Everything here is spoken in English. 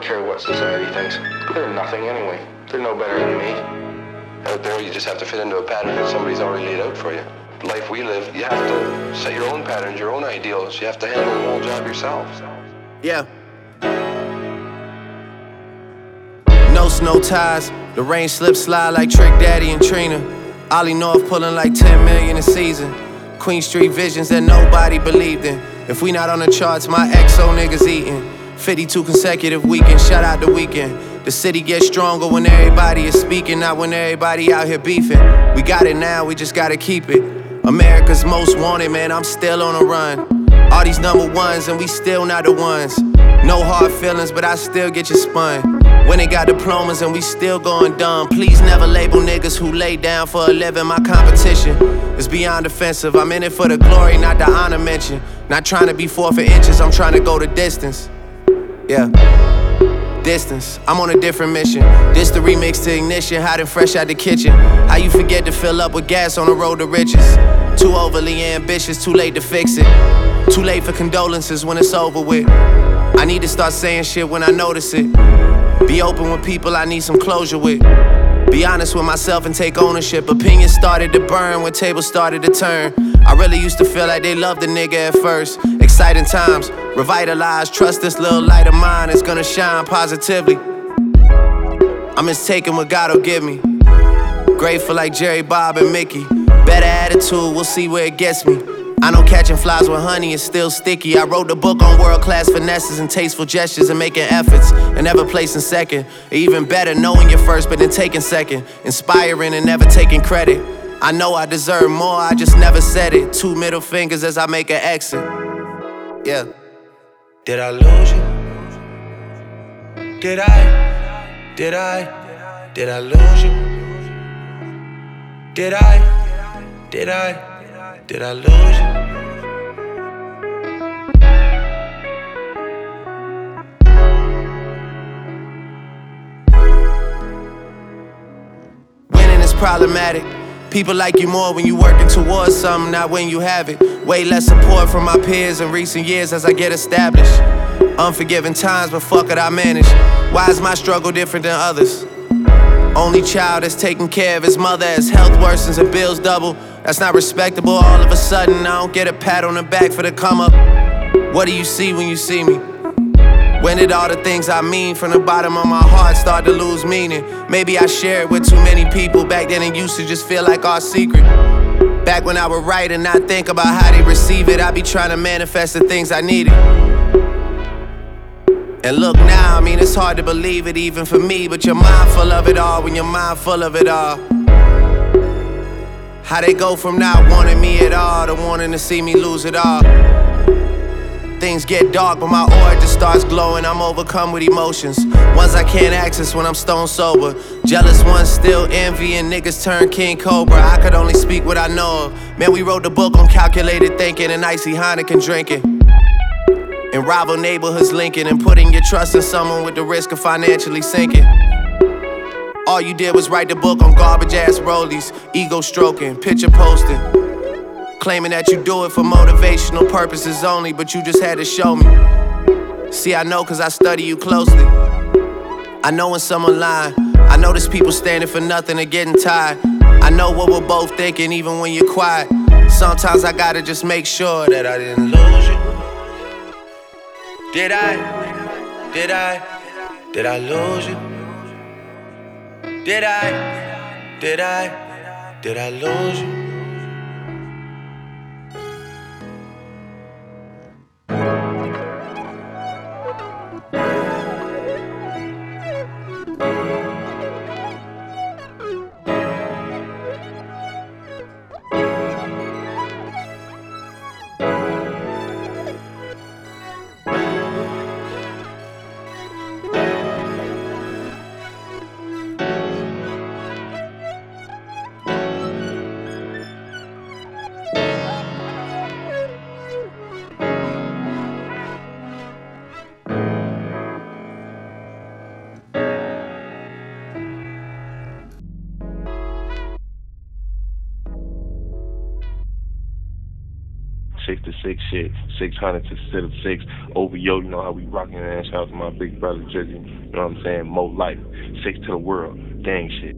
don't care what society thinks. They're nothing anyway. They're no better than me. Out there, you just have to fit into a pattern that somebody's already laid out for you. The life we live, you have to set your own patterns, your own ideals. You have to handle the whole job yourself. Yeah. No snow ties. The rain slip slide like Trick Daddy and Trina. Ollie North pulling like 10 million a season. Queen Street visions that nobody believed in. If we not on the charts, my XO niggas eating. 52 consecutive weekends, shout out the weekend. The city gets stronger when everybody is speaking, not when everybody out here beefing. We got it now, we just gotta keep it. America's most wanted, man, I'm still on a run. All these number ones and we still not the ones. No hard feelings, but I still get you spun. When they got diplomas and we still going dumb. Please never label niggas who lay down for a living. My competition is beyond offensive. I'm in it for the glory, not the honor mention. Not trying to be 4 for inches, I'm trying to go the distance. Yeah, distance, I'm on a different mission. This the remix to Ignition, hot and fresh out the kitchen. How you forget to fill up with gas on the road to riches? Too overly ambitious, too late to fix it. Too late for condolences when it's over with. I need to start saying shit when I notice it. Be open with people I need some closure with. Be honest with myself and take ownership. Opinions started to burn when tables started to turn. I really used to feel like they loved the nigga at first. Exciting times, revitalized. Trust this little light of mine is gonna shine positively. I'm just taking what God'll give me. Grateful like Jerry, Bob, and Mickey. Better attitude, we'll see where it gets me. I know catching flies with honey is still sticky. I wrote the book on world-class finesses and tasteful gestures and making efforts and never placing second. Or even better, knowing you're first but then taking second. Inspiring and never taking credit. I know I deserve more, I just never said it. 2 middle fingers as I make an exit. Yeah. Did I lose you? Did I? Did I lose you? Did I lose you? Winning is problematic. People like you more when you working towards something, not when you have it. Way less support from my peers in recent years as I get established. Unforgiving times, but fuck it, I manage. Why is my struggle different than others? Only child that's taking care of his mother as health worsens and bills double. That's not respectable. All of a sudden, I don't get a pat on the back for the come up. What do you see when you see me? When did all the things I mean from the bottom of my heart start to lose meaning? Maybe I shared with too many people. Back then it used to just feel like our secret. Back when I would write and not think about how they receive it, I'd be trying to manifest the things I needed. And look now, I mean, it's hard to believe it even for me, but you're mindful of it all when you're mindful of it all. How they go from not wanting me at all to wanting to see me lose it all. Things get dark, but my aura just starts glowing. I'm overcome with emotions, ones I can't access when I'm stone sober. Jealous ones still envy and niggas turn King Cobra. I could only speak what I know of. Man, we wrote the book on calculated thinking and icy Heineken drinking. In rival neighborhoods linking and putting your trust in someone with the risk of financially sinking. All you did was write the book on garbage ass rollies, ego stroking, picture posting. Claiming that you do it for motivational purposes only, but you just had to show me. See, I know cause I study you closely. I know when someone lying. I know there's people standing for nothing and getting tired. I know what we're both thinking even when you're quiet. Sometimes I gotta just make sure that I didn't lose you. Did I lose you? Did I lose you? to 6 shit, 600 instead of 6. OVO, you know how we rocking, man. Shout out to my big brother, Jizzy. You know what I'm saying? Mo Life, 6 to the world, gang shit.